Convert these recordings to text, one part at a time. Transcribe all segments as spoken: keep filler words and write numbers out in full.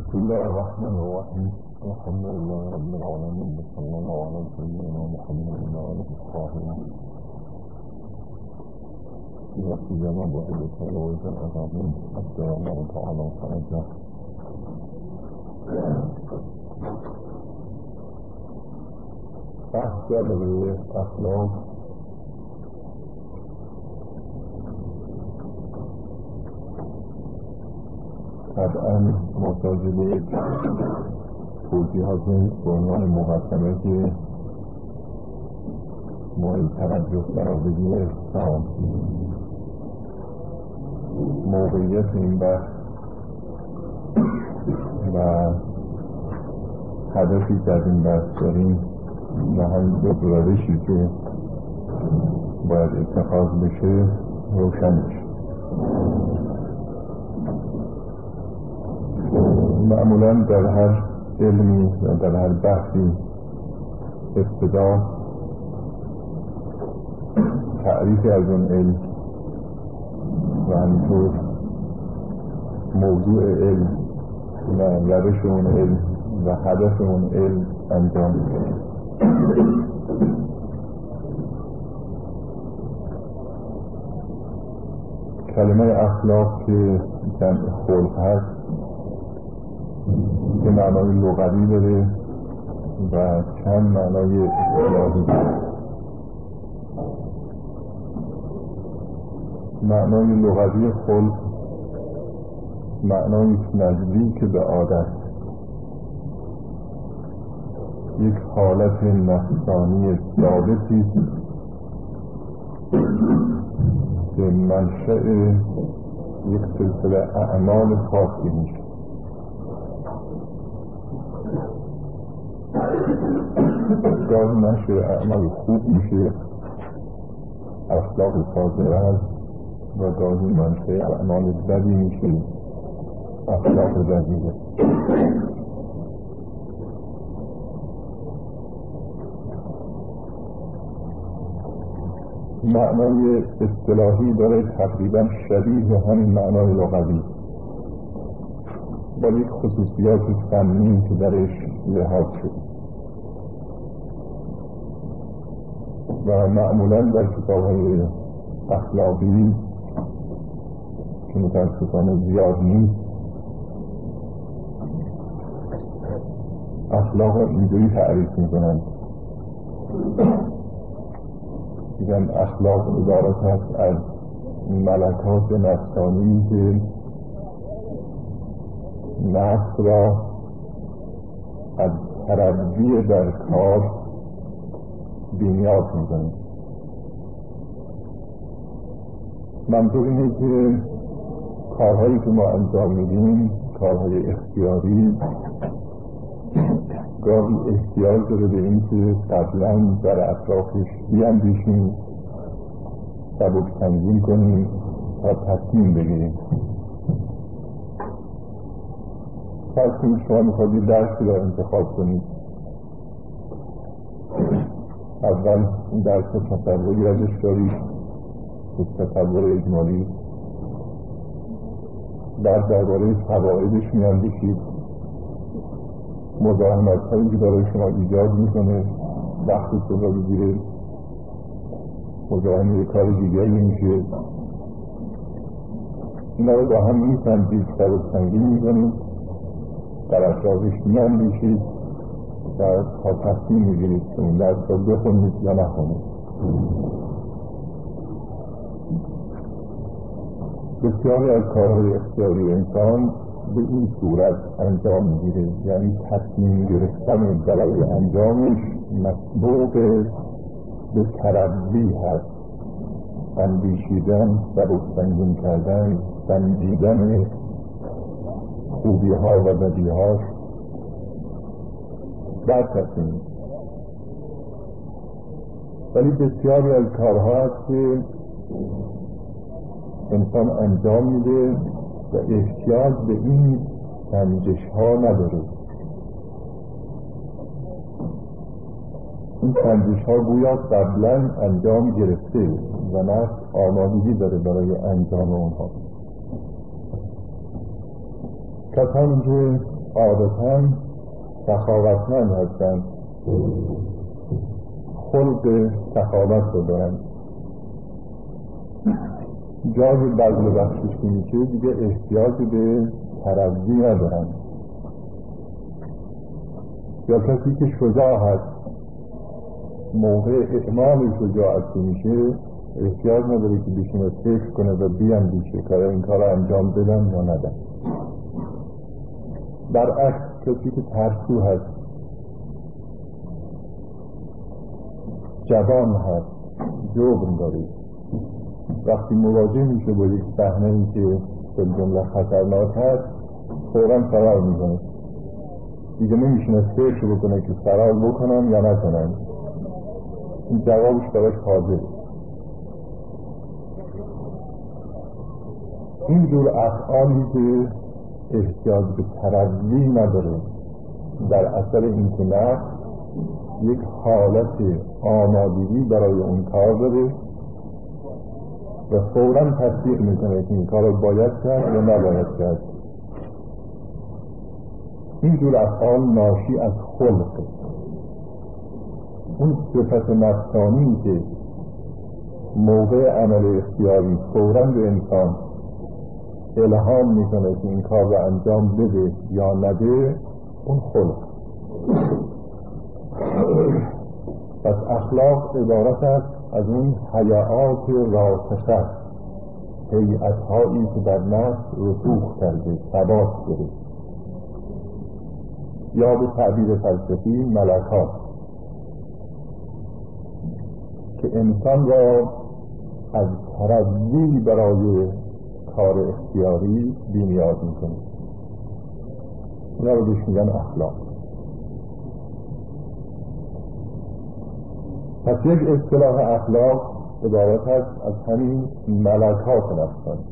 بسم الله الرحمن الرحيم الحمد لله رب العالمين صلى الله على سيدنا محمد وعلى آله الطاهرين وسيما بعد تلاوة الأذان حتى الله تعالى فرجه بحث درباره اخلاق طبعا محتاج به یک توضیحات به عنوان مقدمه که مورد توجه قرار بگیره تمام موقعیت این بحث و هدفی که از این بحث داریم و همین دو روشی که باید اتخاذ بشه روشن بشه. معمولا در هر علمی و در هر بحثی ابتدا تعریفی از اون علم و همینطور موضوع علم و روش اون علم و هدف اون علم انجام میشه. کلمه اخلاق که جمع خلق هست که معنای لغوی داره و چند معنای اصطلاحی داره. معنای لغوی خلق معنای نزدیک به عادت، یک حالت نفسانی ثابتی که منشأ یک سلسله اعمال خاصی میشه. گاهی منشأ اعمال خوب میشه، اخلاق فاضله است، و گاهی منشأ اعمال بدی میشه، اخلاق بدیه. معنای اصطلاحی داره تقریبا شبیه همین معنای لغوی با یک خصوصیات فنی که درش لحاظ شده و معمولا در کتاب‌های اخلاقی که متاسفانه زیاد نیست اخلاق اینجوری تعریف میکنند. میگن اخلاق عبارت هست از ملکات نفسانی که نفس را از تربی در کار بی‌نیاز میکنه. منظور اینه که کارهایی که ما انجام میدیم، کارهای اختیاری، گاهی احتیاج داره به این که قبلا در اطرافش بیاندیشیم، سبک تنظیم کنیم تا تصمیم بگیریم. فرض کنید شما میخواید یه درسی را انتخاب کنید. اول این درس را تصوری ازش دارید، به تصور اجمالی، بعد درباره فوایدش میاندیشید، مزاحمت هایی که برای شما ایجاد میکنه، وقتتون را بگیره، مزاحم کار دیگری میشه، اینا رو با هم میسنجید، سبک تنظیم میکنید، در اطرافش میاندیشید و تا تصمیم میگیرید که این درس را بخونید یا نخونید. بسیاری از کارهای اختیاری انسان به این صورت انجام میگیره، یعنی تصمیم گرفتن برای انجامش مسبوق به تربی هست، اندیشیدن، سبک تنظیم کردن، سنجیدن خوبی ها و بدی هاش، بعد تصمیم. ولی بسیاری از کارها هست که انسان انجام میده و احتیاج به این سنجش ها نداره. این سنجش ها گویا قبلا انجام گرفته و نفس آمادگی داره برای انجام اونها. کسانی که عادتاً سخاوتمند هستند، خلق سخاوت رو دارند. جای بذل و بخشش که میشه دیگه احتیاج به ترضی ندارن. یا کسی که شجاع هست موقع اعمال شجاعت که میشه احتیاج نداره که بشینه فکر کنه و بیاندیشه که این کار رو انجام بدن یا ندن. برعکس کسی که ترسو هست، جوان هست، جبن داره، وقتی مواجه میشه با یک صحنه‌ای که به جمله خطرناک هست فوراً فرار میکنه، دیگه نمیشونه فکر بکنه که فرار بکنم یا نکنم. این جوابش براش حاضره. این جور افعالی که احتیاج به ترضی نداره در اثر این که نفس یک حالت آمادگی برای اون کار داره و فوراً تصدیق میکنه که این کار رو باید کرد یا نباید کرد. این جور افعال ناشی از خلق، اون صفت نفسانی که موقع عمل اختیاری فوراً به انسان الهام میکنه که این کار رو انجام بده یا نده، اون خلق. پس اخلاق عبارت است از اون حیات راسخه، هیئت‌هایی که در نفس رسوخ کرده، ثبات کرده، یا به تعبیر فلسفی ملکات، که انسان را از ترضی برای کار اختیاری بی‌نیاز میکنه. اونا رو بهش میگن اخلاق. پس یک اصطلاح اخلاق عبارت است از همین ملکات نفسانی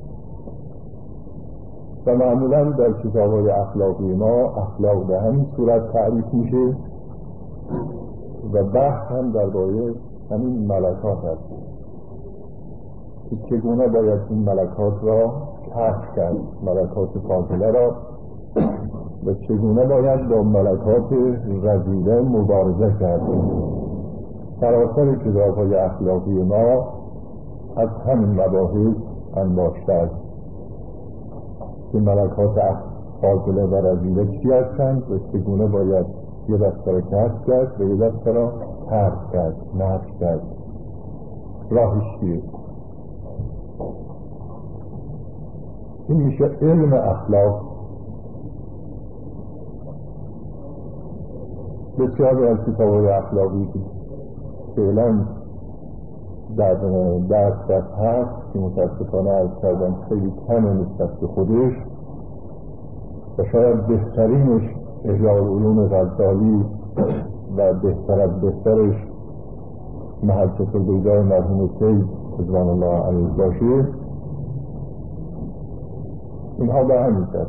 و معمولا در کتاب‌های اخلاقی ما اخلاق به همین صورت تعریف میشه و بحث هم درباره همین ملکات است که چگونه باید این ملکات را کسب کرد، ملکات فاضله را، و چگونه باید با ملکات رذیله مبارزه کرد. سراسر کتاب‌های اخلاقی ما از همین مباحث انباشته است که ملکات فاضله و رذیله چی هستند و چگونه باید یه دسته را کسب کرد و یه دسته را ترک کرد، نفی کرد. راهش چیه؟ این میشه علم اخلاق. بسیاری از کتاب‌های اخلاقی که فعلا در دسترس هست که متاسفانه از کردن خیلی کم نسبت به خودش و شاید بهترینش احیاء العلوم غزالی و بهتر از بهترش محجة البیضاء مرحوم سید رضوان الله علیه باشه، اینها به همین شد.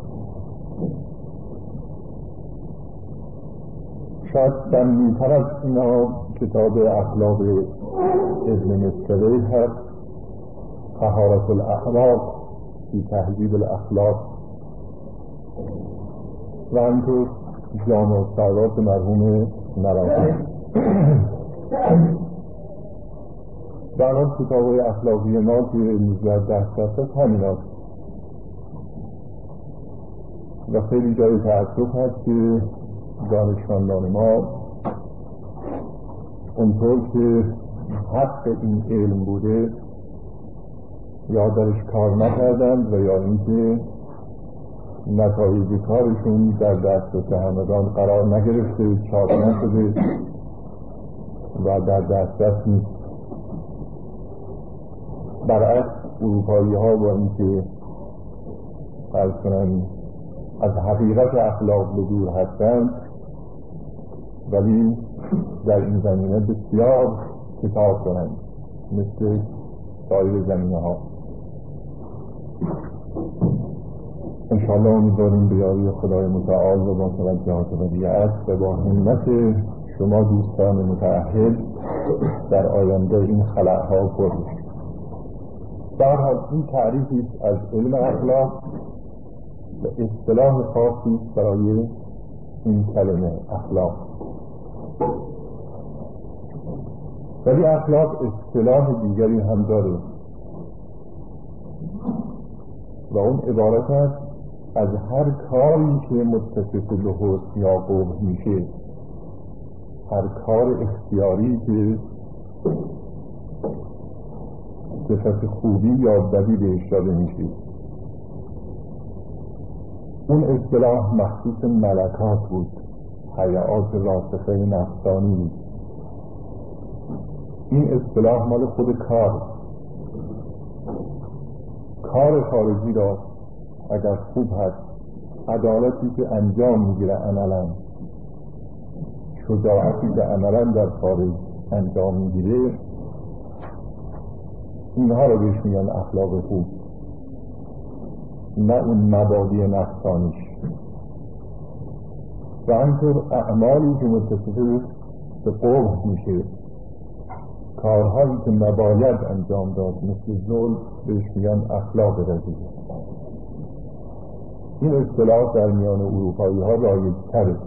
شاید بندی‌تر از اینا کتاب اخلاق ابن مسکوی هست، طهارت الاخلاق فی تهذیب الاخلاق، و همینطور جامع السعادات مرحوم نراقی. در آن کتاب‌های اخلاقی ما که در دسترس هست همین هست و خیلی جای تأسف هست که دانشمندان ما اونطور که حق این علم بوده یا درش کار نکردند و یا اینکه نتایج کارشون در دسترس همگان قرار نگرفته، چاپ نشده و در دسترس نیست. برعکس اروپایی ها با اینکه فرض کنن از حقیقت اخلاق به دور هستند ولی در این زمینه بسیار کتاب کنند مثل سایر زمینه ها. انشاءالله امیدواریم به یاری خدای متعال و با توجهات ودیعت و با همت شما دوستان متعهد در آینده این خلأها پر بشید. در حال این تعریفی از علم اخلاق و اصطلاح خاصی برای این کلمه اخلاق. ولی اخلاق اصطلاح دیگری هم داره و اون عبارت است از هر کاری که متصف به حسن یا قبح میشه، هر کار اختیاری که صفت خوبی یا بدی بهش داده میشه. اون اصطلاح مخصوص ملکات بود، حیات راسخه نفسانی بود. این اصطلاح مال خود کار کار خارجی را اگر خوب هست، عدالتی که انجام میگیره عملا، شجاعتی که عملا در خارج انجام میگیره، اینها رو بهش میگن اخلاق خوب، نه اون مبادی نفسانیش. و همینطور اعمالی که متصف به قبح میشه، کارهایی که نباید انجام داد مثل ظلم، بهش میگن اخلاق رذیل. این اصطلاح در میان اروپایی ها رایج تره.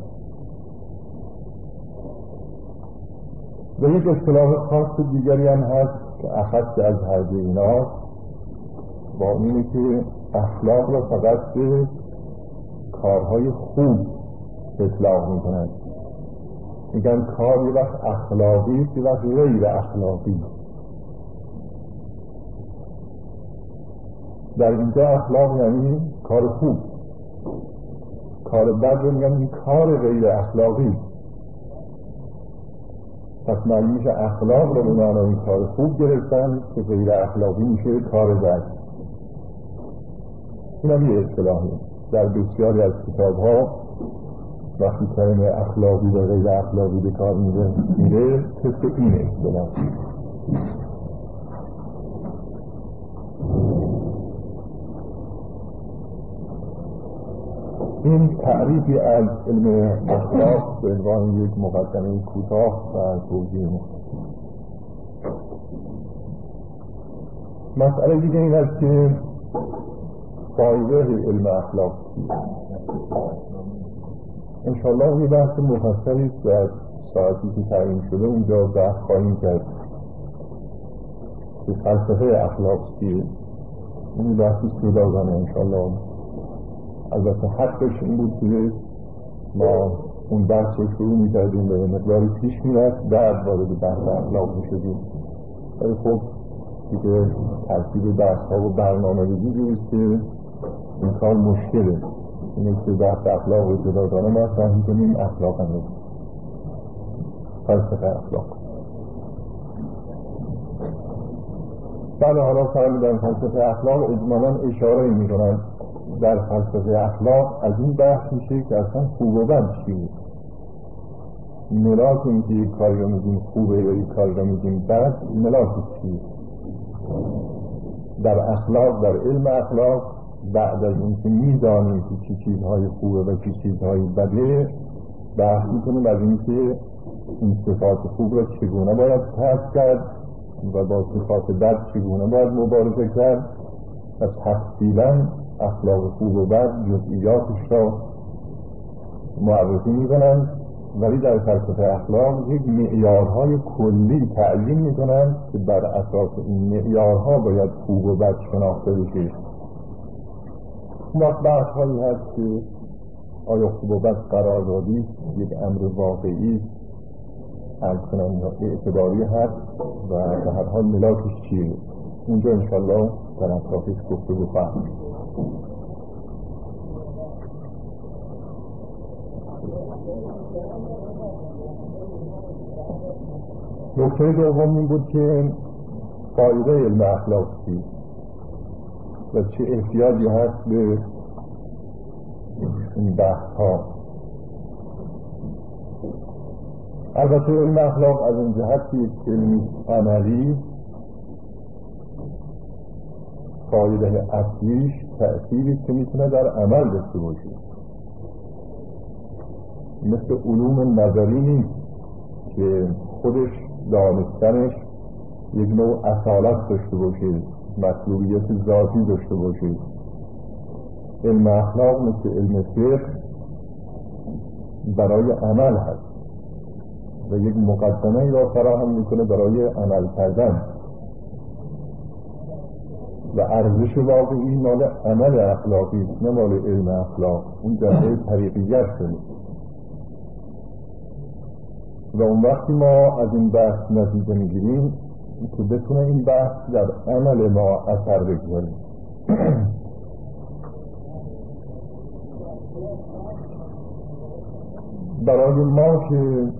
و یک اصطلاح خاص دیگری هم هست که اخص از هر دو اینا، با اینه که اخلاق را فقط به کارهای خوب اطلاق میکنند. میگن کار یه وقت اخلاقی است، یه وقت غیر اخلاقی. در اینجا اخلاق یعنی کار خوب، کار بد رو میگن این کار غیر اخلاقی. پس معلوم میشه اخلاق رو به معنای کار خوب گرفتن که غیر اخلاقی میشه کار بد. این هم یه اصطلاحی در بسیاری از کتاب ها وقتی کلمه اخلاقی و غیر اخلاقی به کار میره میره طبق این اصطلاح. این تعریفی از علم اخلاق به عنوان یک مقدمه کوتاه و توضیح مختصر. مسئله دیگه این است که فایده علم اخلاق انشاءالله یه بحث مفصلی در ساعتی که تعیین شده اونجا بحث خواهیم کرد که فلسفه اخلاق چیه. این بحثی جداگانه انشاءالله. البته حقش این بود که ما اون بحث رو شروع می‌کردیم و مقداری پیش می‌رفت، بعد وارد بحث اخلاق می‌شدیم. ولی خب دیگه ترتیب بحث‌ها و برنامه‌ریزی جوریست که این کار مشکله. اینه که بحث اخلاق رو جداگانه مطرح می‌کنیم، اخلاق هم فلسفه اخلاق. بله، حالا فرمودن فلسفه اخلاق اجمالاً اشاره می‌کنن در فلسفه اخلاق از این بحث میشه که اصلا خوب و بد چیه. ملاک این که یک کاری رو میگیم خوبه یا یک کاری رو میگیم بد، ملاک چیه. در اخلاق، در علم اخلاق، بعد از این که میدانیم که چی چیزهای خوبه و چی چیزهای بده، بحث میکنیم از این که این صفات خوب را چگونه باید کسب کرد و با صفات بد چگونه باید مبارزه کرد. و تفصیلا اخلاق خوب و بد جزئیاتش را معرفی میکنند، ولی در فلسفه اخلاق یک معیارهای کلی تعیین میکنند که بر اساس این معیارها باید خوب و بد شناخته بشه. وقت بحث هایی هست که آیا خوب و بد قراردادی یک امر واقعی همچنان اعتباری هست و به هر حال ملاکش چیه. اونجا انشالله در اطرافش گفته و فهم. نکته دوم این بود که فایده علم اخلاق چیه و چه احتیاجی هست به این بحث ها. البته علم اخلاق از این جهت که یک علم عملی فایده اصلیش تأثیری که میتونه در عمل داشته باشه، مثل علوم نظری نیست که خودش دانستنش یک نوع اصالت داشته باشه، مطلوبیت ذاتی داشته باشه. علم اخلاق مثل علم فقه برای عمل هست و یک مقدمه را فراهم میکنه برای عمل کردن و ارزش واقعی مال عمل اخلاقی است، نه مال علم اخلاق. اون جنبه طریقیت داره و اون وقتی ما از این بحث نتیجه میگیریم که بتونه این بحث در عمل ما اثر بگذاره. برای ما که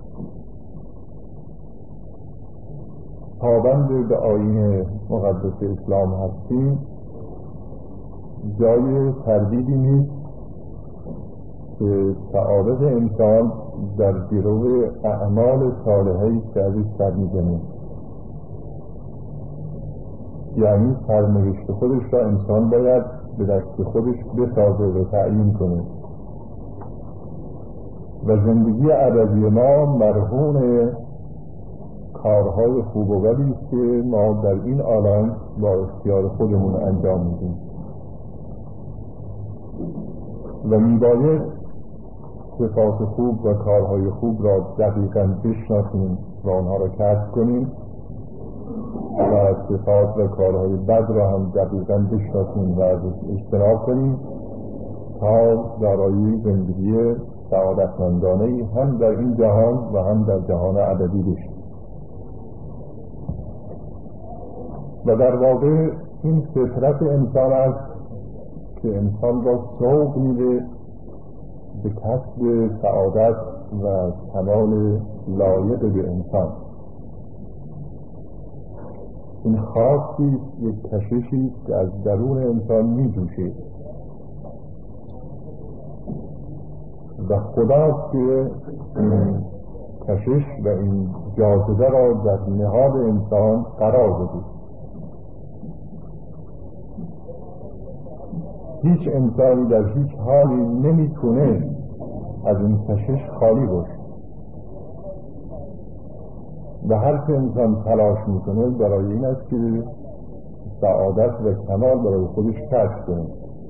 پابند به آیین مقدس اسلام هستیم جای تردیدی نیست که سعادت انسان در گرو اعمال صالحه است که ازش سر می‌زنیم. یعنی سرنوشت خودش را انسان باید به دست خودش بسازه و تعیین کنه و زندگی ابدی ما مرهون کارهای خوب و بدی است که ما در این عالم با اختیار خودمون انجام میدیم و میباید صفات خوب و کارهای خوب را دقیقاً بشناسیم و آنها را کسب کنیم و صفات و کارهای بد را هم دقیقاً بشناسیم و ازش اجتناب کنیم تا دارای زندگی سعادتمندانه‌ای هم در این جهان و هم در جهان ابدی بشیم. و در واقع این فطرت انسان است که انسان را سوق میده به کسب سعادت و کمال لایق به انسان. این خواستی یک کششی که از درون انسان میجوشه و خداست که این کشش و این جاذبه را در نهاد انسان قرار بده. هیچ انسانی در هیچ حالی نمیتونه از این کشش خالی باشه و هر که انسان تلاش میکنه برای این است که سعادت و کمال برای خودش کسب کنه،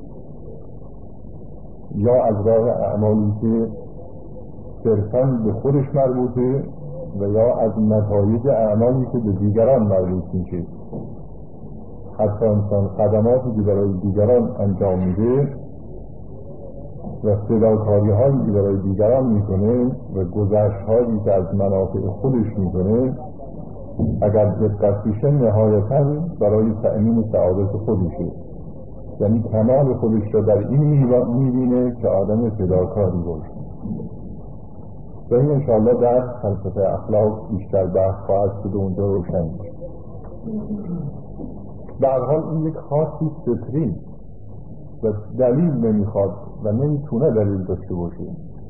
یا از راه اعمالی که صرفاً به خودش مربوطه و یا از نتایج اعمالی که به دیگران مربوط میشه. حتی انسان خدماتی که برای دیگران انجام میده و فداکاری هایی که برای دیگران میکنه و گذشت هایی که از منافع خودش میکنه، اگر دقت بشه نهایتاً برای تأمین سعادت خودشه. یعنی کمال خودش را در این میبینه که آدم فداکاری باشه. و این انشاءالله در فلسفه اخلاق بیشتر بحث خواهد شد و اونجا روشن میشه. به هر حال این یک خاصی فطری و دلیل نمیخواد و نمیتونه دلیل داشته باشه.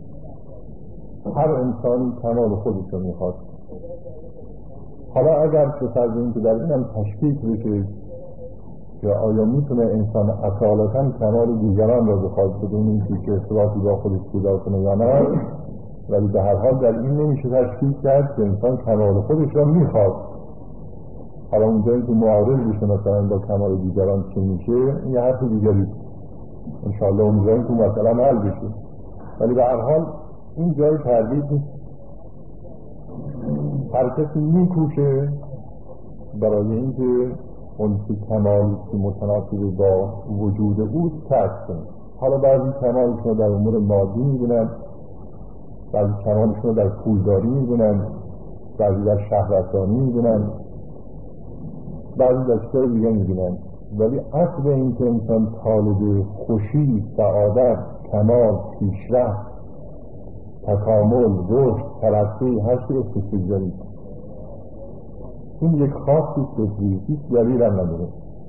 هر انسانی کمال خودش رو میخواد. حالا اگر به فرض این که در این هم تشکیک بشه که آیا میتونه انسان اصالتاً کمال دیگران را بخواد بدون اینکه چه ارتباطی با خودش پیدا کنه یا نه، ولی به هر حال در این نمیشه تشکیک کرد که انسان کمال خودش را میخواد. حالا اونجایی که معارض بشه مثلا با کمال دیگران چه میشه یه حرف دیگری انشاءالله اونجایی که مثلا حل بشه، ولی به هر حال این جای تردید نیست. هر کسی میکوشه برای اینکه اون که کمالی که متناسب با وجود اوست کسب کنه. حالا بعضی کمالشون در امور مادی میبینن، بعضی کمالشون در پولداری میبینن، بعضی در شهرستانی میبینن، بعضی در چیزهای دیگه میبینن، ولی اصل این که انسان طالب خوشی، سعادت، کمال، پیشرفت، تکامل، رشد، ترقی، هر چیز استثماری، این یک خاصی فطری، هیچ دلیل هم نداره،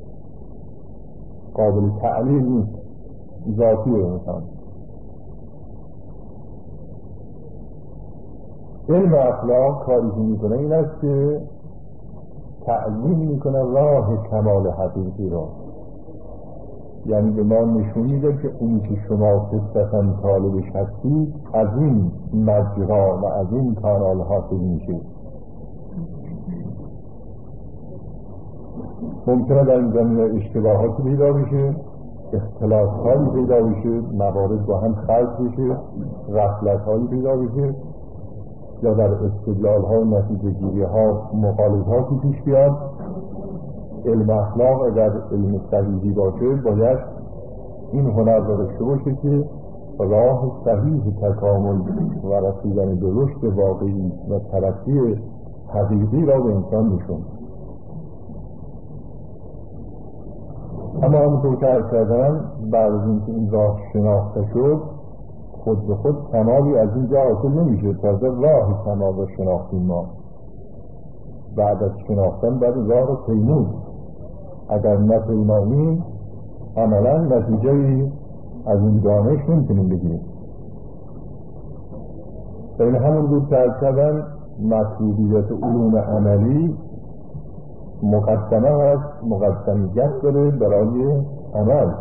قابل تعلیل نیست، ذاتی انسان. علم اخلاق کاری که میکنه این است که تعیین میکنه راه کمال حقیقی را، یعنی به ما نشون میده که اونی که شما فطرتاً طالبش هستید از این مجرا و از این کانال حاصل میشه. ممکنه در این زمینه اشتباهاتی پیدا بشه اختلاط هایی پیدا بشه، موارد با هم خلط بشه، غفلت هایی پیدا بشه، یا در استدلال ها و نتیجه گیری ها مخالفاتی پیش بیاد. علم اخلاق اگر علم صحیحی باشه باید این هنر را داشته باشه که راه صحیح تکامل و رسیدن به رشد واقعی و ترقی حقیقی را به انسان نشون. اما همونطور که عرض کردم بعد از اینکه این راه شناخته شد خود به خود کمالی از اینجا حاصل نمیشه. تازه راه کمال را شناختیم ما. بعد از شناختن بعد راه را پیمود. اگر نپیماییم عملا نتیجه از این دانش نمیتونیم بگیریم. این همون بود که عرض کردن مطلوبیت علوم عملی مقدمه هست، مقدمیت داره برای عمل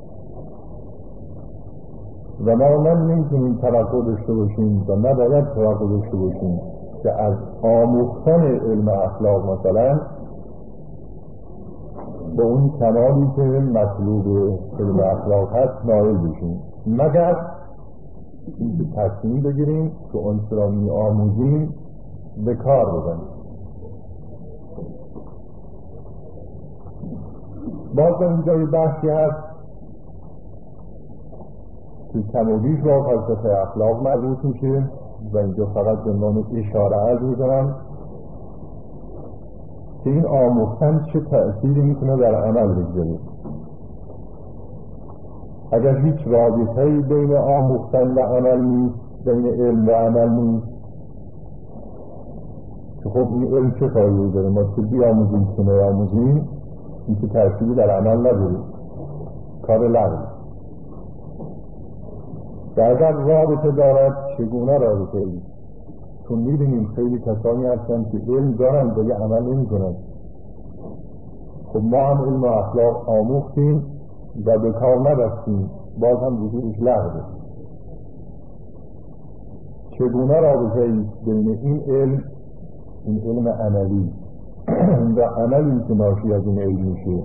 و ما نمیتونیم توقع داشته باشیم و نباید توقع داشته باشیم که از آموختن علم اخلاق مثلا به اون کمالی که مطلوب علم اخلاق هست نائل بشیم، مگر اینکه تصمیم بگیریم که اون را می آموزیم به کار بزنیم. باز اینجا یه بحثی هست که کم و بیش با فلسفه اخلاق مربوط میشه و اینجا فقط به عنوان اشاره عرض می‌کنم که این آموختن چه تأثیری میتونه در عمل بگذاره. اگر هیچ رابطه‌ای بین آموختن و عمل نیست، بین علم و عمل نیست، که خب این علم چه فایده‌ای داره؟ ما چه بیاموزیم چه نیاموزیم این که تأثیری در عمل نداره، کار لغو. و اگر رابطه دارد چگونه رابطه ای؟ چون می‌بینیم خیلی کسانی هستن که علم دارن ولی عمل نمی‌کنن. خب ما هم علم و اخلاق آموختیم و به کار نبستیم، باز هم وجودش لغوه. چگونه رابطه ای بین این علم، این علم عملی و عملی که ناشی از این علم میشه؟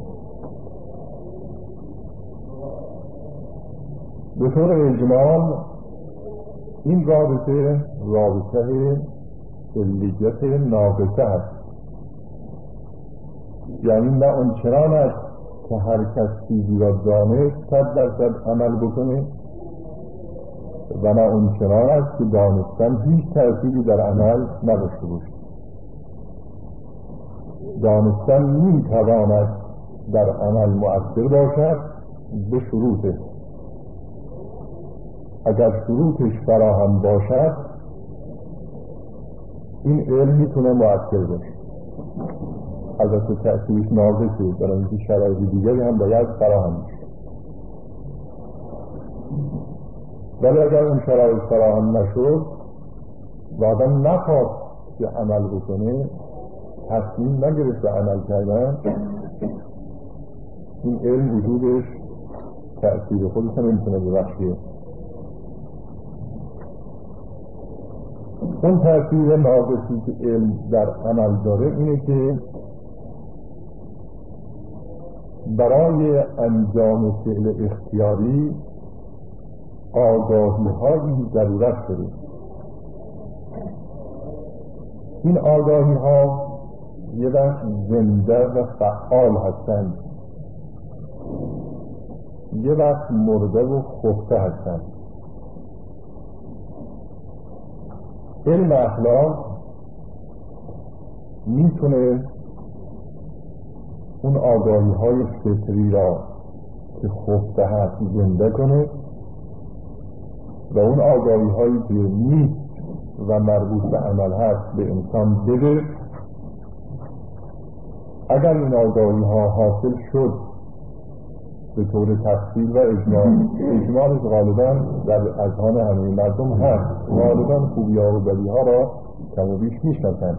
به طور اجمال این رابطه رابطه علیت ناقصه است، یعنی نه اون چنان است که هر کس چیزی را دانست صد درصد عمل بکنه و نه اون چنان است که دانستن هیچ تأثیری در عمل نداشته باشه. دانستن میتواند در عمل مؤثر باشد به شروطه. اگر شروطش فراهم باشد این علم میتونه مؤثر باشه. البته تأثیرش ناقصه، برای اینکه شرایط دیگری هم باید فراهم بشه. ولی اگر اون شرایط فراهم نشد و آدم نخواست که عمل بکنه، تصمیم نگرفت به عمل کردن، این علم وجودش تأثیر خودش هم نمیتونه ببخشه. اون تأثیر ناقصی که علم در عمل داره اینه که برای انجام فعل اختیاری آگاهی هایی ضرورت داره. این آگاهی ها یه وقت زنده و فعال هستند، یه وقت مرده و خفته هستند. علم اخلاق میتونه اون آگاهی های فطری را که خفته هست زنده کنه و اون آگاهی هایی که نیست و مربوط به عمل هست به انسان بده. اگر این آگاهی ها حاصل شد به طور تفصیل و اجمال، اجمالش غالبا در اذهان همه مردم هست، غالبا خوبی ها و بدی ها را کم و بیش میشناسند.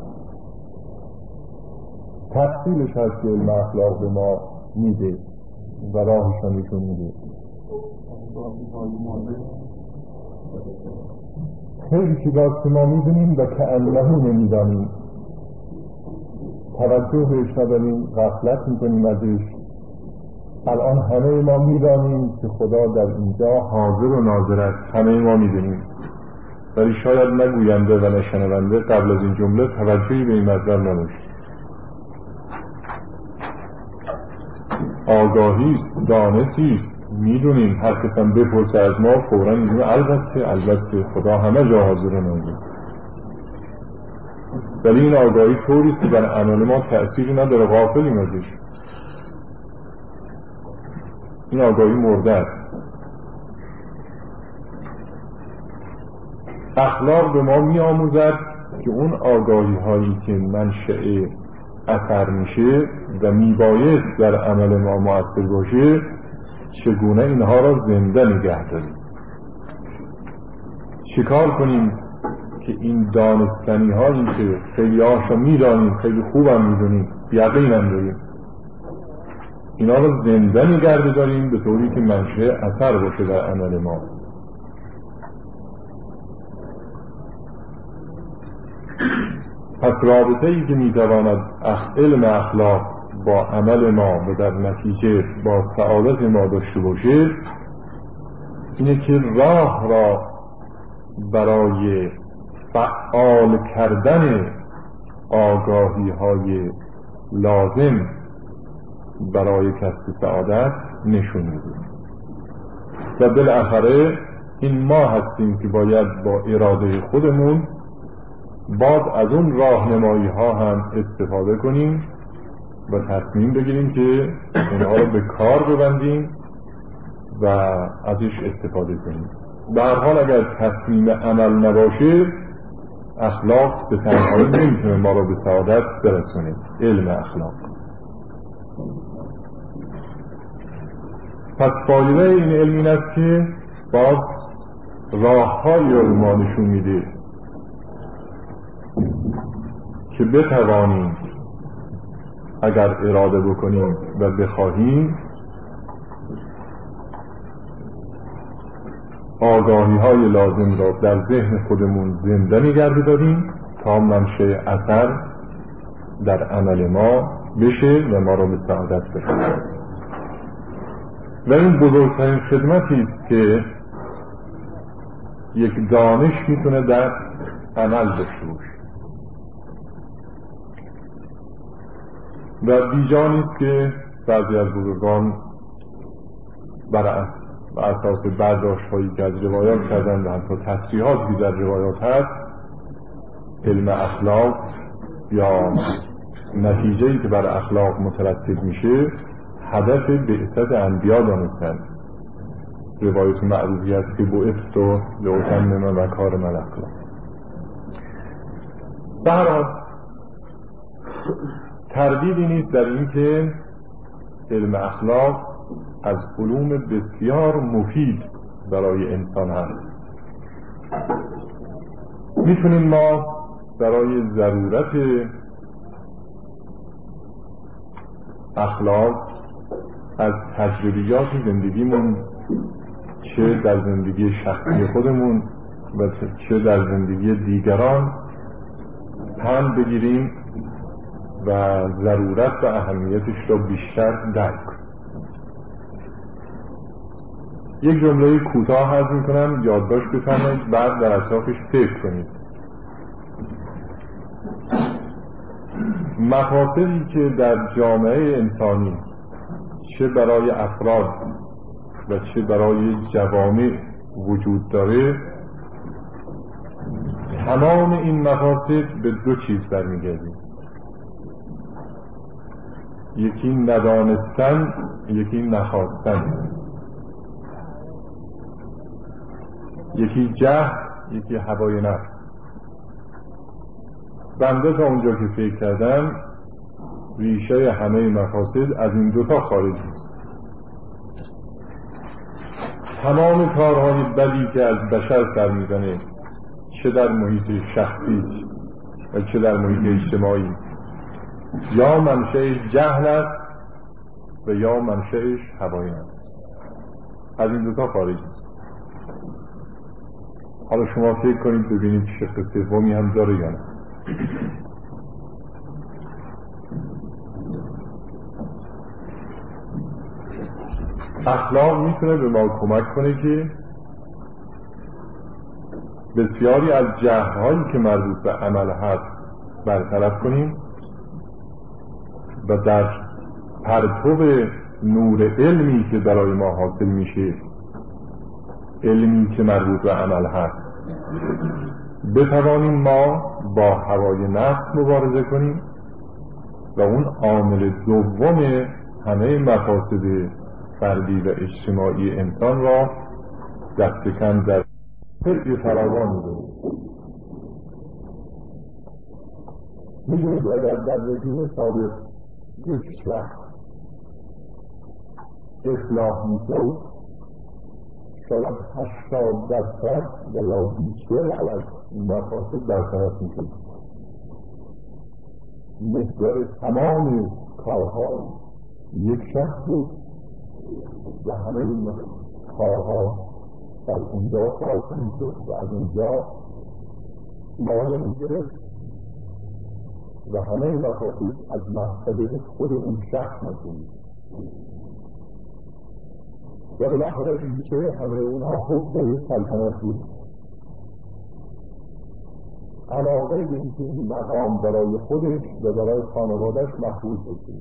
تفصیلش هست که علم اخلاق به ما میده و راهشان نشون میده. خیلی چیزاست که ما میدونیم و که انه نمیدانیم، توجه بهش نداریم، غفلت میکنیم ازش الان همه ما میدانیم که خدا در اینجا حاضر و ناظر است، همه ما میدونیم، ولی شاید نگوینده و نشنونده قبل از این جمله توجهی به این مطلب نداشت. آگاهی است، دانشی است، میدونیم، هر کس هم بپرسه از ما فوراً میگیم البته البته خدا همه جا حاضر و ناظر. ولی این آگاهی طوری است که در عمل ما تأثیری نداره، غافلیم ازش. این آگاهی مرده است. اخلاق به ما می آموزد که اون آگاهی هایی که منشأ اثر میشه و میبایست در عمل ما مؤثر باشه، چگونه اینها را زنده نگه داریم، چیکار کنیم که این دانستنی هایی که خیلی هاشو میدانیم، خیلی خوبم میدونیم، یقینم داریم، اینا را زنده نگه داریم به طوری که منشأ اثر باشه در عمل ما. پس رابطه ای که میتواند علم اخلاق با عمل ما و در نتیجه با سعادت ما داشته باشه اینه که راه را برای فعال کردن آگاهی های لازم برای کسب سعادت نشون میده. و بالاخره این ما هستیم که باید با اراده خودمون باز از اون راهنمایی ها هم استفاده کنیم و تصمیم بگیریم که اونها رو به کار ببندیم و ازش استفاده کنیم. به هر حال اگر تصمیم عمل نباشه، اخلاق به تنهایی نمیتونه ما رو به سعادت برسونه. علم اخلاق. پس فایده این علم این است که باز راههایی رو ما نشون میده که بتوانیم اگر اراده بکنیم و بخواهیم آگاهی های لازم را در ذهن خودمون زنده نگه داریم تا منشأ اثر در عمل ما بشه و ما را به سعادت برسونه. و این بزرگترین خدمتی است که یک دانش میتونه در عمل داشته باشه و بیجا نیست که بعضی از بزرگان بر اساس برداشت هایی که از روایات کردن و حتی تصریحاتی در روایات هست، علم اخلاق یا نتیجه‌ای که بر اخلاق مترتب میشه هدف بعثت انبیا دانستند. روایت معروفی است که بعثت لأتمم مکارم الاخلاق. در حال تردیدی نیست در این که علم اخلاق از علوم بسیار مفید برای انسان هست. میتونیم ما برای ضرورت اخلاق از تجربیات زندگیمون، چه در زندگی شخصی خودمون و چه در زندگی دیگران، پند بگیریم و ضرورت و اهمیتش را بیشتر درک کنیم. یک جمله کوتاه عرض می‌کنم، یادداشت بفرمایید، بعد در اطرافش فکر کنید. مفاسدی که در جامعه انسانی چه برای افراد و چه برای جوامع وجود داره، تمام این مفاسد به دو چیز برمیگرده. یکی ندانستن، یکی نخواستن. یکی جهل، یکی هوای نفس. بنده تا اونجا که فکر کردم ریشه همه مفاسد از این دوتا خارج است. تمام کارهای بدی که از بشر سر میزنه، چه در محیط شخصی و چه در محیط اجتماعی، یا منشأش جهل است و یا منشأش هوای نفس. از این دوتا خارج است. حالا شما فکر کنید ببینید شق سومی هم داره یا نه. اخلاق میتونه به ما کمک کنه که بسیاری از جهل‌هایی که مربوط به عمل هست برطرف کنیم و در پرتو نور علمی که برای ما حاصل میشه، علمی که مربوط به عمل هست، بتوانیم ما با هوای نفس مبارزه کنیم و اون عامل دوم همه مفاسد فردی و اجتماعی انسان را دست کم در فرقی فراوانی داریم. می‌دونید اگر در رژیم سابق یک وقت اصلاح می‌شد، شاید هشتاد درصد یا بیشتر از مفاسد برطرف می‌شد. مقدار تمام کارها یک شخص بود و همه این کارها در اونجا خواهد می‌شد و از اونجا مال می‌گرفت و همه این مفاسد از مقصد خود اون شخص نشد و بالاخره میشه همه اونها خوب به سلطنت بود. علاقه به اینکه این مقام برای خودش و برای خانوادهش محفوظ بشه،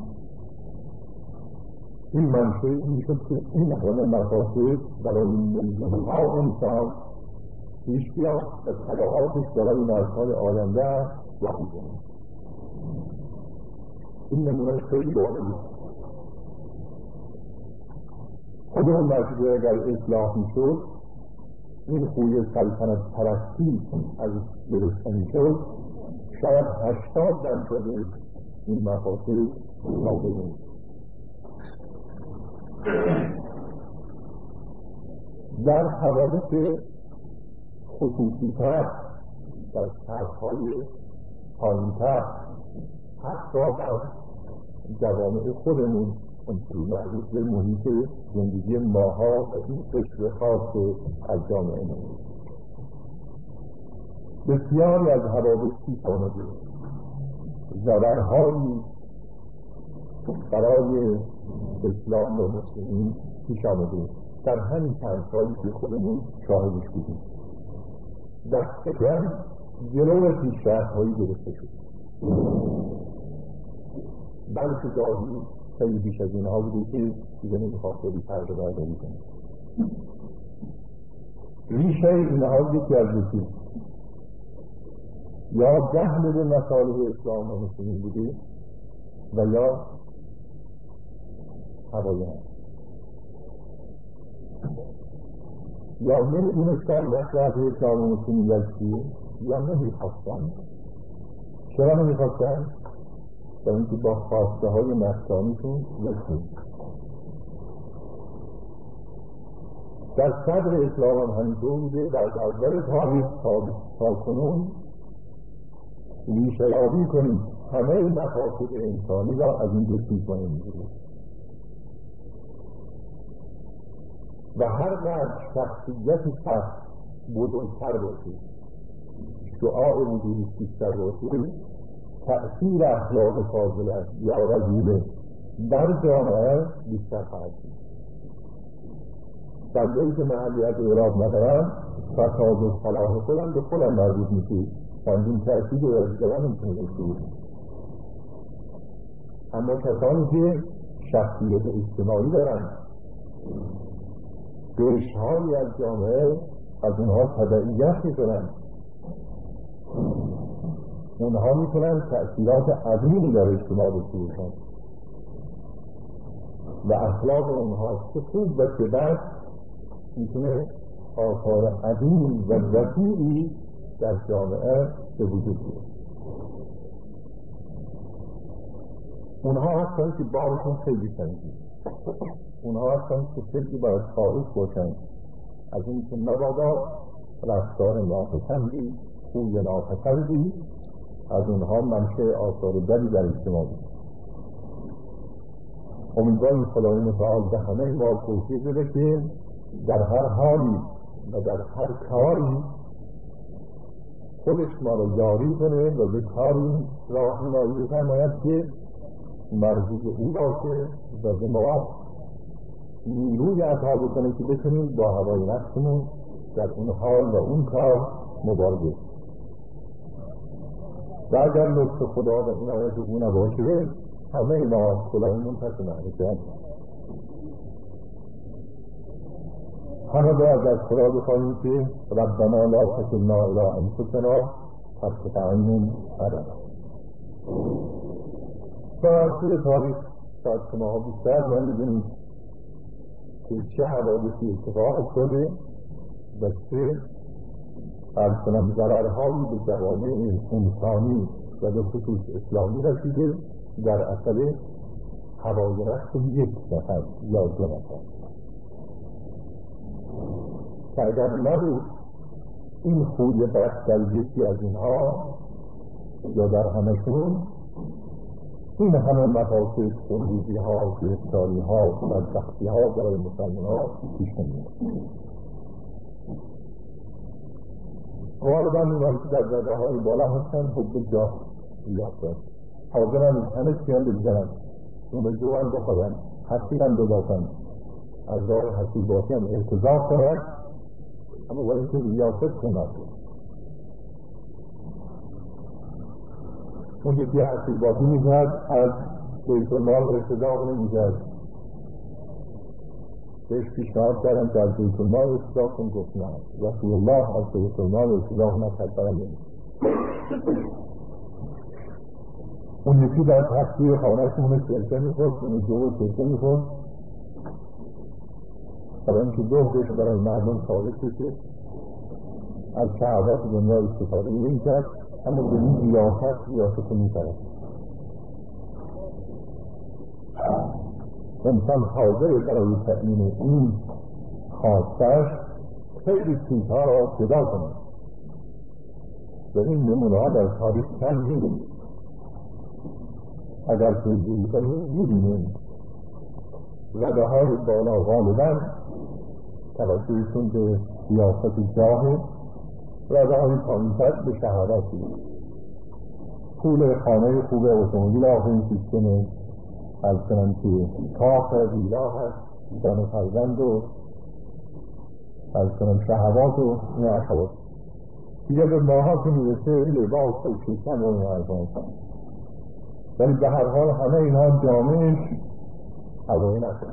این منشه این میشد که این همه مفاسد برای میلیون‌ها انسان پیش بیاد و طبعاتش برای نسل‌های آینده وقوع کنه. این نمونه خیلی واضحه. خود اون مسئله اگر اصلاح میشد، این خوی سلطنت پرستی از درسته میشد، شاید هشتاد درصد این مفاسد نابود میشد. در حوادث خصوصی‌تر در سطح‌های پایین‌تر، حتی در جوامع خودمون مربوط به محیط زندگی ماها و این قشر خاص از جامعه ما، بسیاری از حوادث پیش آمده، ضررهایی برای اسلام و مسلمین پیش آمده در همین چند سالی که خودمون شاهدش بودیم. دست کم جلو پیشرفت‌هایی گرفته شد، بلکه گاهی خیلی بیش از اینها بوده که دیگه نمیخواد خیلی پرده برداری کنه. ریشه اینها یکی از دوتی، یا جهل به مصالح اسلام و مسلمین بوده و یا هوای نفس، یا نمیدونستن مصلحت اسلام و مسلمین در چیه یا نمیخواستن. چرا نمیخواستن؟ تا اینکه با خواسته های نفسانیشون یکی. در صدر اسلام هم همینطور بوده. در اول تاریخ تا کنون ریشه یابی کنیم همه مفاسد انسانی را از این دو چیز می‌گیریم و هر قدر شخصیت شخص بزرگتر باشه، شعاع وجودی بیشتر باشه، تأثیر اخلاق فاضله یا رذیله در جامعه بیشتر خواهد بود. در جایی که محلیت اعراب ندارن فساد و صلاح خودم به خودم مربوط میشه، چندین تأثیر و رذیله نمیتونه بشه. اما کسانی که شخصیت اجتماعی دارن، قشرهایی از جامعه از اونها تبعیت میکنن، اونها میتونن تأثیرات عظیمی در اجتماع بسیارشن و اخلاق اونها چه خوب و چه بد میتونه آثار عظیم و وسیعی در جامعه به وجود بیاره. اونها هستن که بارشون خیلی سنگین، اونها هستن که خیلی باید خارج باشن از این که مبادا رفتار ناپسندی، خوی ناپسندی از اونها منشه آثار بدی در اجتماع بود. امیدواریم خدای متعال به همه ما توفیق بده که در هر حالی و در هر کاری خودش ما را یاری کنه و به کاری راهنمایی بفرماید که مربوط به او باشه و به ما نیروی عطا بکنه که بتونیم با هوای نفسمون در اون حال و اون کار مبارزه. و اگر لطف خدا و عنایت او نباشه همه ما کلاهمون پس معرکه. همه باید از خدا بخواهیم که ربنا لا تکلنا الی انفسنا طرفة عین ابدا. در طول تاریخ شاید شما بیشتر نمی‌دونید که چه حوادثی اتفاق افتاده و چه ارسنم ضررهایی به جوامع انسانی و به خصوص اسلامی رسیده در اثر هوای رخت یک نفر یا دو نفر. که اگر نبود این خوی بخت در یکی از اینها یا در همشون این همه مفاسد، خونریزی ها، گرفتاری ها و بدبختی ها برای مسلمان ها پیش نمیاد. غالبا اونهایی که در رده های بالا هستن حب جاه ایجاد دارد. حاضرن همه چیان بگذارن، اون به جوان بخورن، حسیرن بباسن، از راه حسیر باسی هم احتضاف دارن، اما باید که ریاست کنن. اون یکی حسیر باسی میزد از بیت المال ارتضاق نمیزد. بهش پیشنهاد کردن که از بیت المال ارتضاق کن، گفت نه، رسول الله از بیت المال ارتضاق نکرد برای نمید. اون یکی در تحصیل خانهش اونه سلسه میخورد، اون جو سلسه میخورد برای اینکه دوهش برای مردم ثابت بشه از شهادات دنیا استفاده میکرد، اما به این ریاست ریاست میپرست. انسان حاضر برای تأمین این خواستش خیلی چیزها را فدا کنه. و این نمونه ها در تاریخ کم نیست. اگر توجیه کنیم می‌بینیم رده های بالا غالبا توجهشون به سیاست جاه، رده های پایین‌تر به شهاداتی، پول خانه خوب اتومبیل آخرین سیستم از کنم که کاخ ویلا هست، زن فرزند و از کنم شهوات و این اخوات دیگه به ماها که میرسه لباس و شکن و این ارزان هست. ولی به هر حال همه اینها جامعش هوای نکنه.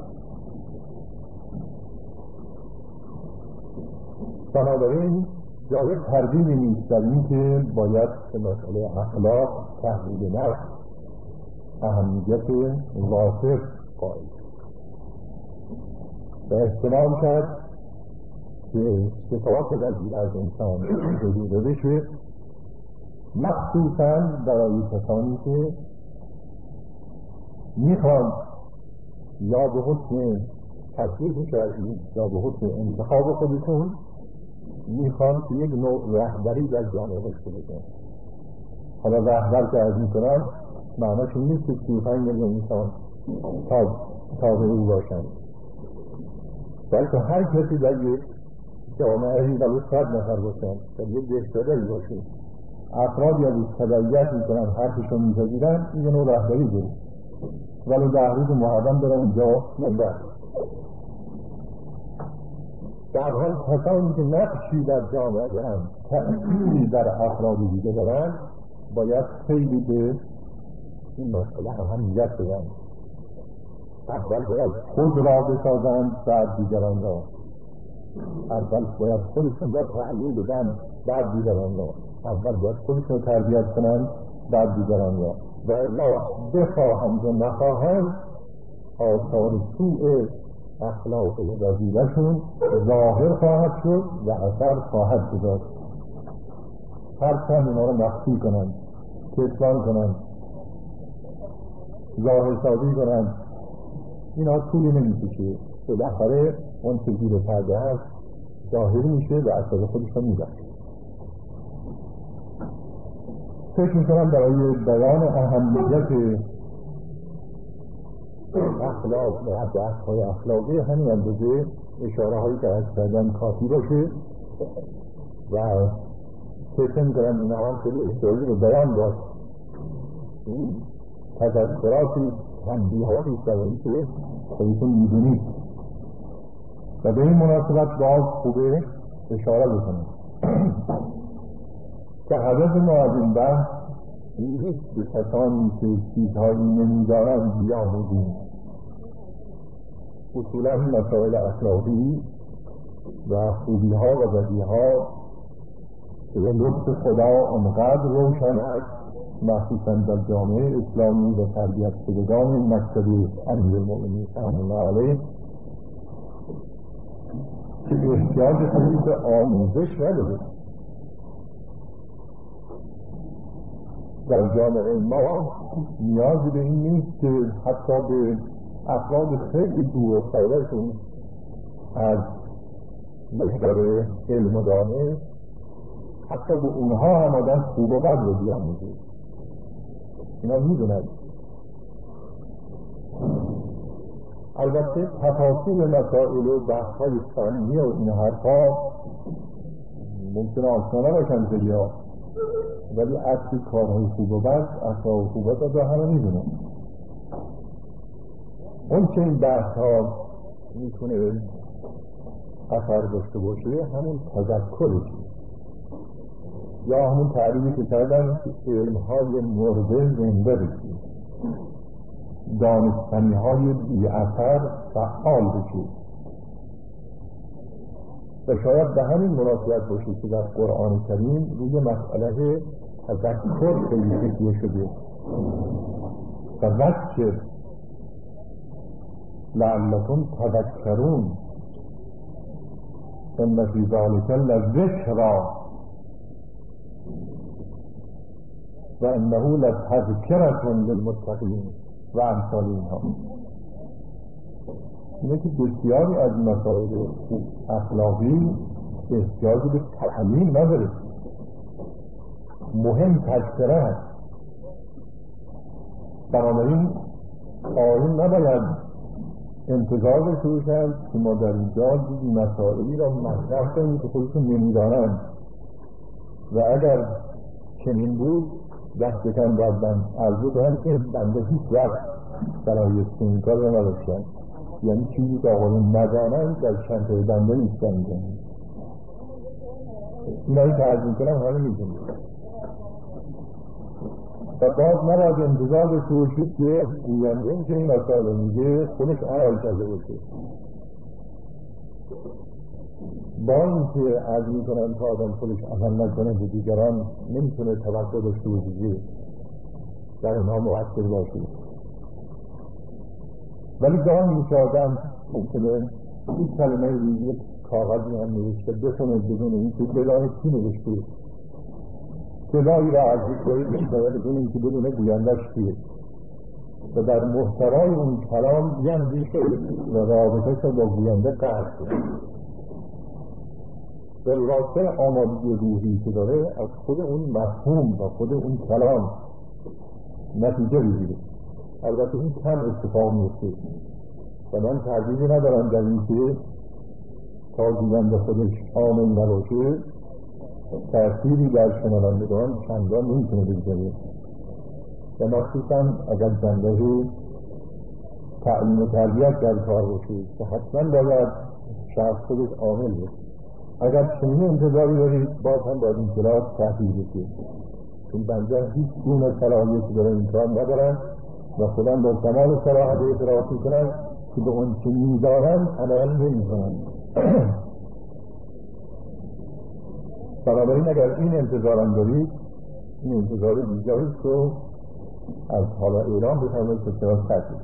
بنابراین جای تردیدی نیست در این که باید به مسئله اخلاق تحویل نفس اهمیت واثق قائل و احتمال کرد که صفات وزیر از انسان وجود بشه، مخصوصا برای کسانی که میخوان یا به حسن تصدیق شرعی یا به حسن انتخاب خودشون میخوان که یک نوع رهبری در جامعه داشته باشن. حالا رهبر که از میکنن معناش این نیست که سی و پنج میلیون انسان تابع او باشن، بلکه هر کسی در یک جامعه ای ولو صد نفر باشن، در یک دهکده‌ای باشه، افرادی از تبعیت میکنن، حرفشون میپذیرن، این نوع رهبری داره. ولو ده روز محرم دارن اینجا منبر. در حال کسانی که نقشی در جامعه دارن، تأثیری در افراد دیگه دارن، باید خیلی به این مسئله اهمیت بدن. اول باید خود را بسازن، بعد دیگران را. اول باید خودشون را تعلیم بدن، بعد دیگران را. اول باید خودشون تربیت کنن، بعد دیگران را. و الا بخواهند و نخواهند آثار سوء اخلاق و رذیله‌شون ظاهر خواهد شد و اثر خواهد گذاشت. هرچند اینا رو مخفی کنند، کتمان کنند، ظاهر سازی کنند، اینا طولی نمی‌کشه. بالاخره اون که زیر پرده هست ظاهر میشه و اثر خودش رو می‌بره. فکر می‌کنم برای بیان اهمیت اخلاق و بحث‌های اخلاقی همین اندازه اشاره هایی که از کردن کافی باشه و فکر می‌کنم این هم خیلی احتیاجی رو بیان داشت. تذکراتی تنبیهاتی است که خیلیتون می‌دونید و به این مناسبت باز خوبه اشاره بکنیم که هدف ما از این بحث نیست به کسانی که چیزهایی نمی‌دانند بیاموزیم. اصولا مسائل اخلاقی و خوبی‌ها و بدی‌ها که به لطف خدا آنقدر روشن است، مخصوصاً در جامعه اسلامی و تربیت شدگان مکتب امیرالمؤمنین سلام الله علیه، که احتیاج کنید به آموزش نداره. در جامعه ما نیازی به این نیست که حتی به افراد خیلی دور خیرشون از مقدار علم و دانش، حتی به اونها هم آدم خوب و بد رو بیاموزه. اینا میدونن. البته تفاصیل مسائل و بحث‌های ثانی و این حرفا ممکنه آشنا نباشن خیلی‌ها، ولی اصلی کارهای خوب و بد، اخلاق خوب و بد رو همه میدونن. اون که این بحث‌ها میتونه اثر داشته باشه همون تذکرشه، یا همون تعریفی که کردن علم‌های مرده زنده بشه، دانستنی‌های بی اثر فعال بشه. و شاید به همین مناسبت باشه که در قرآن کریم روی مسئله تذکر خیلی تکیه شده. تذکر لعلکم تذکرون ان فی ذلک لذکری و انه لتذکرة للمتقین و امثال اینها. اینه که بسیاری از مسائل اخلاقی احتیاج به تعلیم نداره، مهم تذکره است. بنابراین آیین نباید انتظار داشته باشند که ما در اینجا مسائلی را مطرح کنیم که خودشون نمیدانند، و اگر چنین بود دست کم باید من عرضه کنم که بنده هیچ وقت برای این کار را نداشتم. یعنی چیزی که آقایون ندانند در چندتای بنده نیستن میکنم. اینایی که عرض میکنم همه میکنم و باز نباید انتظار داشته باشید که گوینده این که این مسائل میگه خودش عمل کرده باشه. با این که عرض میکنم که آدم خودش عمل نکنه به دیگران نمیتونه توقع داشته باشه که در اینها مؤثر باشه. ولی گاهی میشه آدم ممکنه این کلمه روی کاغذی هم نوشته بخونه بدون این که بدانه کی نوشته، صدایی را از یک باید بدون این که بدونه گویندش کیه و در محتوای اون کلام بیندیشه و رابطه شد با گوینده قرد شد. بالراسته آمادگی روحی که داره از خود اون مفهوم و خود اون کلام نتیجه بگیره. البته این کم اتفاق میفته و من تردیدی ندارم در این که تا گوینده خودش آمین نباشه تأثیری در شنوندگان چندان نمیتونه بگذاره و مخصوصا اگر جنبه تعلیم و تربیت در کار باشه که حتما باید شخص خودش عامل باشه. اگر چنین انتظاری دارید باز هم باید این کلاس تحقیق بشه، چون بنده هیچ گونه صلاحیتی برای این کار ندارن و خودم با کمال صراحت اعتراف میکنن که به اون چه میدارن عمل نمیکنن. بنابراین اگر این انتظارم دارید این انتظار بیجاییست رو از حالا اعلام بفرمایید که کلاس تحقیق.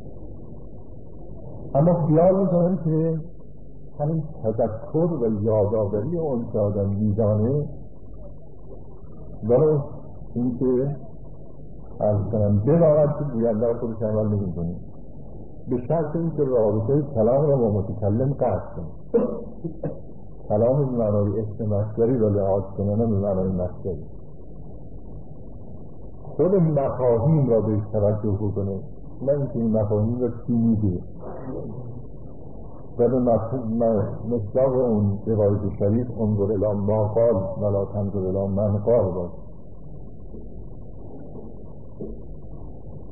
اما خیال میکنم که همین تذکر و یادآوری اون که آدم میدانه ولو این که از کنم بداند که گوینده خودش عمل نمی‌کنه، به شرط این که رابطه کلام را با متکلم قطع کنه. کلام به معنای اسم مصدری را لحاظ کنه، نه به معنای مصدری. خود مفاهیم را بهش توجه بکنه، نه اینکه این مفاهیم را کی میگه و به مصداق اون روایت شریف انظر الی ما قال ولا تنظر الی من قال باشه.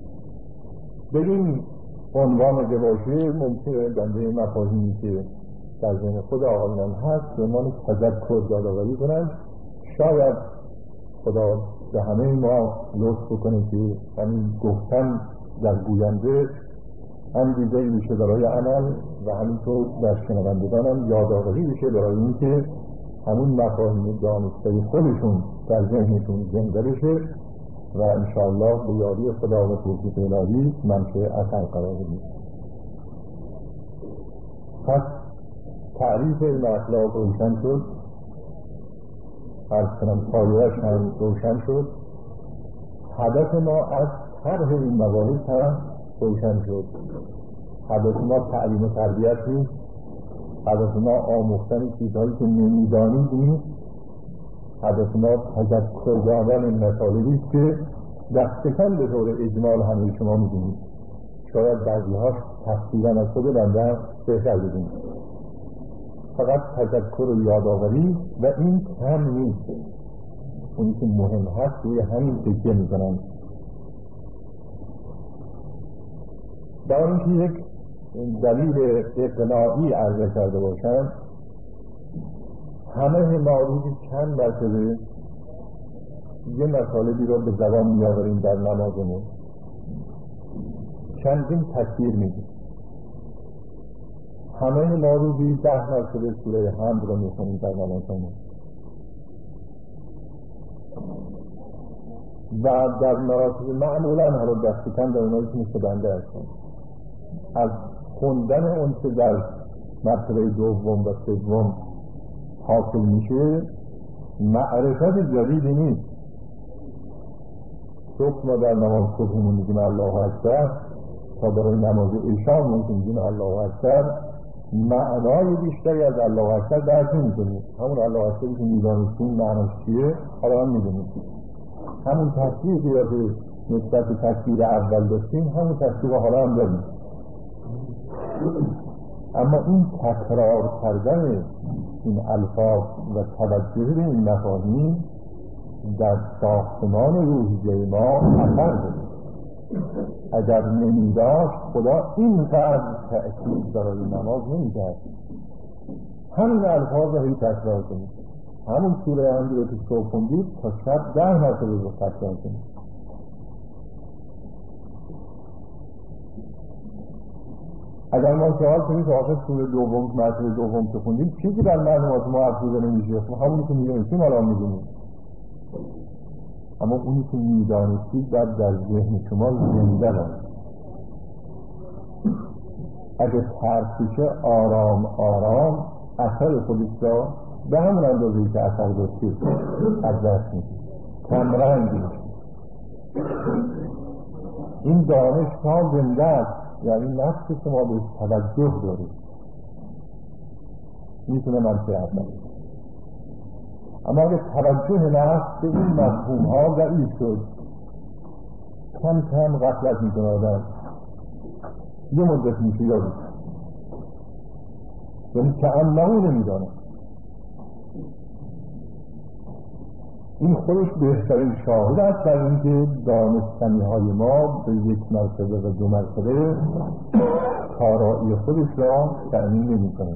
به این عنوان که باشه ممکنه بنده مفاهیمی که در ذهن خود آقایان هست به عنوان تذکر یادآوری کنند. شاید خدا به همه ما لطف بکنه که همین گفتن در گوینده انگیزه‌ای میشه برای عمل و همینطور در شنوندگان هم یادآوری میشه برای اینکه همون مفاهیم دانسته خودشون در ذهنشون زنده بشه و انشاءالله به یاری خدا و توفیق الهی منشأ اثر قرار بگیره. پس تعریف علم اخلاق روشن شد، عرض کنم پایه‌اش هم روشن شد، هدف ما از طرح این مباحث هم روشن شد. هدف ما تعلیم و تربیت نیست، هدف ما آموختن چیزهایی که نمیدانید نیست، هدف ما تذکر دادن مطالبی است که دست کم به طور اجمال همه شما میدونید، شاید بعضی‌هاش تفصیلا از خود بنده بهتر بدونید. فقط تذکر و یادآوری و این کم نیست، اونی که مهم هست روی همین تکیه میکنن. در اینکه یک دلیل اقناعی عرضه کرده باشم، همه ما روزی چند مرتبه یه مطالبی رو به زبان میآوریم در نمازمون، چندین تکبیر میگیم. همه ما روزی ده مرتبه سوره حمد رو میخونیم در نمازمون و در مراتب معمولا حالا دست کم در اونایی که مثل بنده هستن از خوندن اون که در مرتبه دوم و سوم حاصل میشه معرفت جدیدی نیست. صبح ما در نماز صبحمون میگیم الله اکبر، تا برای نماز عشا میگیم الله اکبر، معنای بیشتری از الله اکبر درک نمی‌کنیم. همون الله اکبری که می‌دانستیم معناش چیه حالا هم می‌دونیم. همون تصویری که نسبت به تصویر اول داشتیم همون تصویر حالا هم داریم، اما این تکرار کردن این الفاظ و توجه به این مفاهیم در ساختمان روحیه ما اثر داره. اگر نمیداشت خدا اینقدر تأکید برای نماز نمی‌کرد. همین الفاظ رو هی تکرار کنید، همون سوره حمد رو که صبح خوندید تا شب ده مرتبه رو تکرار کنید. اگر ما سوال کنید که آخر سوره دوم مرتبه دوم که خوندید چیزی در معلومات ما افزوده نمیشه، همونی که میدونستیم الان میدونید، اما اونی که میدانستید باید در ذهن شما زنده باشد. اگر ترک بشه آرام آرام اثر خودش را به همون اندازه‌ای که اثر داشته از دست میشه، کمرنگ میشه. این دانش تا زنده است، یعنی نفس شما به توجه دارید، میتونه منفعت اثر. اما اگر توجه نفس به این مفهوم ها ضعیف شد، کم کم غفلت میکنه آدم، یه مدت میشه یادش، یعنی که انمو نمیدانه. این خودش بهترین شاهد است بر اینکه دانستنی های ما به یک مرتبه و دو مرتبه کارایی خودش را تأمین نمیکنه.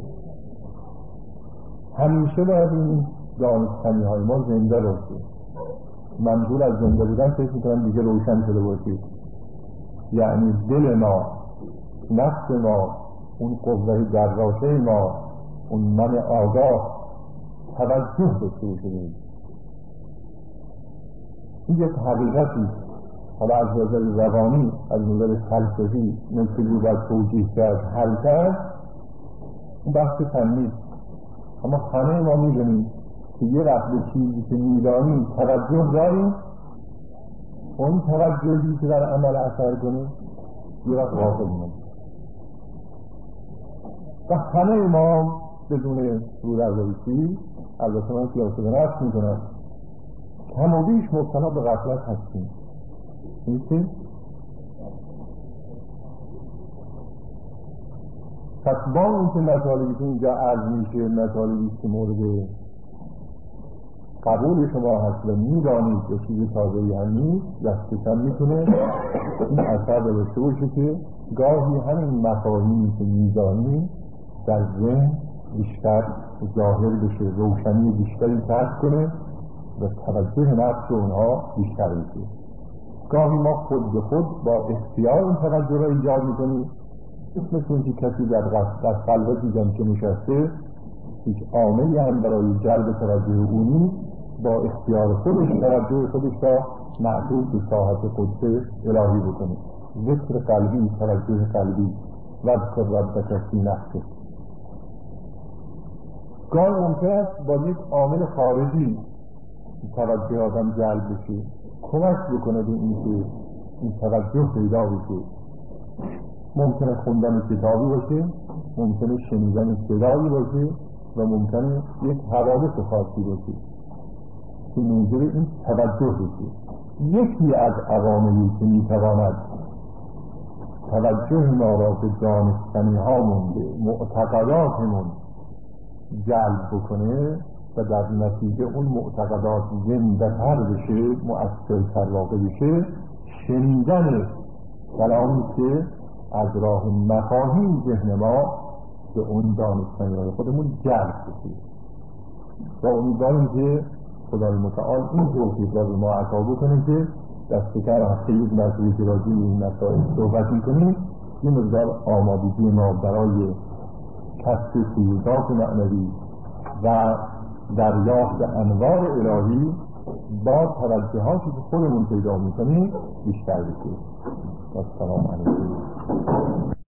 همیشه باید این دانستنی های ما زنده باشه. منظور از زنده بودن فکر میکنم دیگه روشن شده باشه، یعنی دل ما، نفس ما، اون قوه دراشه ما، اون من آگاه توجه داشته باشه. این یک حقیقتی حالا از نظر روانی، از نظر فلسفی مثل رو باید توجیه کرد، حل کرد، اون بحث فنی. اما همه ما میدونیم که یه وقت به چیزی که میدانیم توجه داریم، اون توجهی که در عمل اثر کنه یه وقت غافل میمونیم و همه ما بدون رو در رویسی، البته من قیاسه به نفس میکنم، کم و بیش مبتلا به غفلت هستیم. نیستیم؟ پس با اینکه مطالبی که اینجا عرض میشه مطالبی که مورد قبول شما هست و میدانید که چیزی تازه‌ای هم نیست، دست کم میتونه این اثر داشته باشه که گاهی همین مفاهیمی که میدانید در ذهن بیشتر ظاهر بشه، روشنی بیشتری کسب کنه و توجه نفس اونها بیشتر بشه. گاهی ما خود به خود با اختیار این توجه را ایجاد میکنیم، مثل اینکه کسی در در خلوتی جمع که نشسته هیچ عاملی هم برای جلب توجه او نیست، با اختیار خودش توجه خودش را معطوف به ساحت قدس الهی بکنه. ذکر قلبی، توجه قلبی، وذکر ربک فی نفسک. گاهی ممکن است با یک عامل خارجی توجه آدم جلب بشه، کمک بکنه به اینکه این توجه پیدا بشه. ممکنه خوندن کتابی باشه، ممکنه شنیدن صدایی باشه و ممکنه یک حوادث خاصی باشه که موجب این توجه بشه. یکی از عواملی که میتواند توجه ما را به دانستنی هامون، به معتقداتمون جلب بکنه و در نتیجه اون معتقدات زنده تر بشه، مؤثرتر واقع بشه، شنیدن کلامی که از راه مفاهیم ذهن ما به اون دانستنی های خودمون جلب بشه. و امیدواریم که خدای متعال این توفیق را به ما عطا بکنه که دست کم هفته یک مسئله که راجع به این مسائل صحبت میکنیم این مقدار آمادگی ما برای کسب فیوزات معنوی و دریافت انوار الهی با توجهاتی که خودمون پیدا میکنیم بیشتر بشه. السلام علیکم.